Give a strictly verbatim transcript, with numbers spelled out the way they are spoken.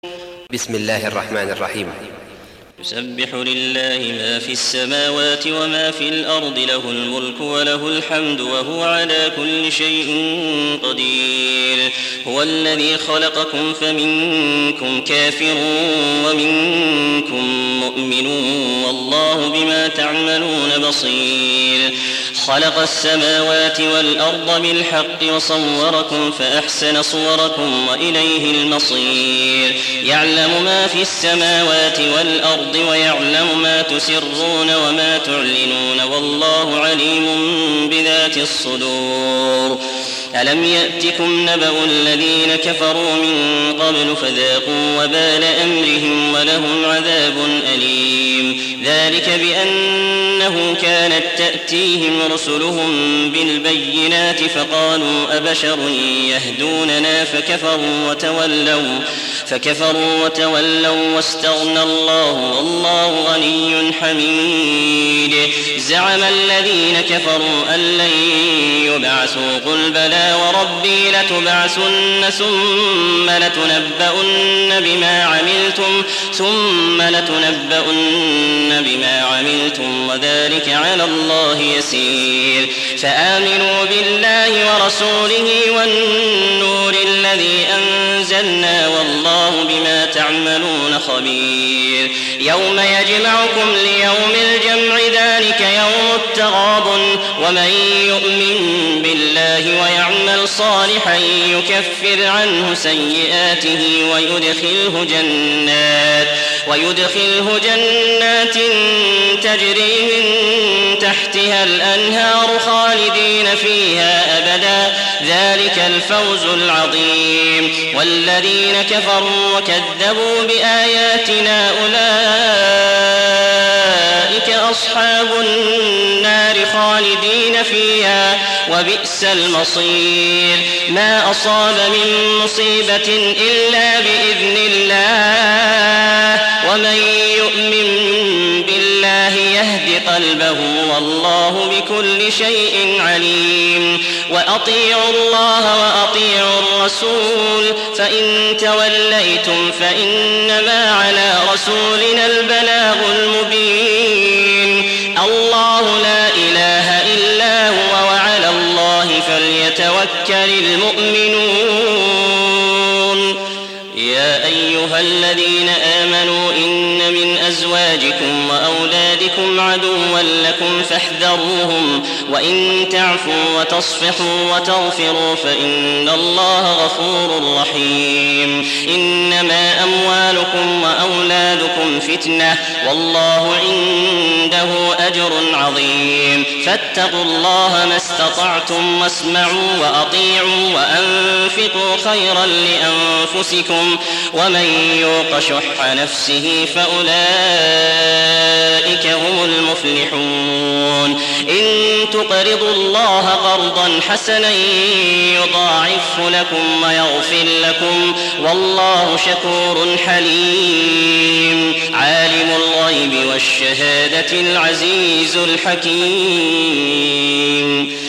بسم الله الرحمن الرحيم. يسبح لله ما في السماوات وما في الأرض، له الملك وله الحمد وهو على كل شيء قدير. هو الذي خلقكم فمنكم كافر ومنكم مؤمن، والله بما تعملون بصير. خلق السماوات والأرض بالحق وصوركم فأحسن صوركم وإليه المصير. يعلم ما في السماوات والأرض ويعلم ما تسرون وما تعلنون، والله عليم بذات الصدور. ألم يأتكم نبأ الذين كفروا من قبل فذاقوا وبال أمرهم ولهم عذاب أليم. ذلك بأنه كانت تأتيهم رسلهم بالبينات فقالوا أبشر يهدوننا فكفروا وتولوا فكفروا وتولوا واستغنى الله والله غني حميد. زعم الذين كفروا أن لن يبعثوا، قل بلى وربي لتبعثن ثم لتنبؤن بما عملتم ثم لتنبؤن بما عملتم وذلك على الله يسير. فآمنوا بالله ورسوله والنور الذي أنزلنا، والله بما تعملون خبير. يوم يجمعكم ليوم الجمع، ذلك يوم التغابن. ومن يؤمن بالله ويعمل صالحا يكفر عنه سيئاته ويدخله جنات ويدخله جنات تجري من تحتها الأنهار خالدين فيها أبدا، ذلك الفوز العظيم. والذين كفروا وكذبوا بآياتنا أولئك أصحاب النار خالدين فيها وبئس المصير. ما أصاب من مصيبة إلا بإذن الله، ومن يؤمن بالله يهد قلبه، والله بكل شيء عليم. وأطيعوا الله وأطيعوا الرسول، فإن توليتم فإنما على رسولنا البلاغ المبين. الله لا إله إلا هو، وعلى الله فليتوكل المؤمنون. يا أيها الذين آمنوا إن من أزواجكم وأولادكم عدوا لكم فاحذروهم، وإن تعفوا وتصفحوا وتغفروا فإن الله غفور رحيم. إنما أموالكم وأولادكم فتنة، والله عنده أجر عظيم. فاتقوا الله ما استطعتم واسمعوا وأطيعوا وأنفقوا خيرا لأنفسكم، ومن يوق شح نفسه فأولئك هم المفلحون. إن تقرضوا الله قرضا حسنا يضاعفه لكم ويغفر لكم، والله شكور حليم. عالم الغيب والشهادة العزيز الحكيم.